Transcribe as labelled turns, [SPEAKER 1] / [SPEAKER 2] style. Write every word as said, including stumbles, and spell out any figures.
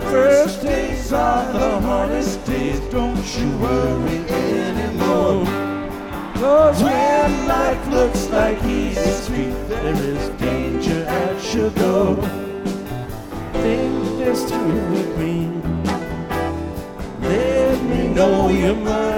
[SPEAKER 1] first days are the hardest days. Don't you worry anymore. Cause when life looks like easy street, there is danger at your door. Things just too green. Let me know your mind.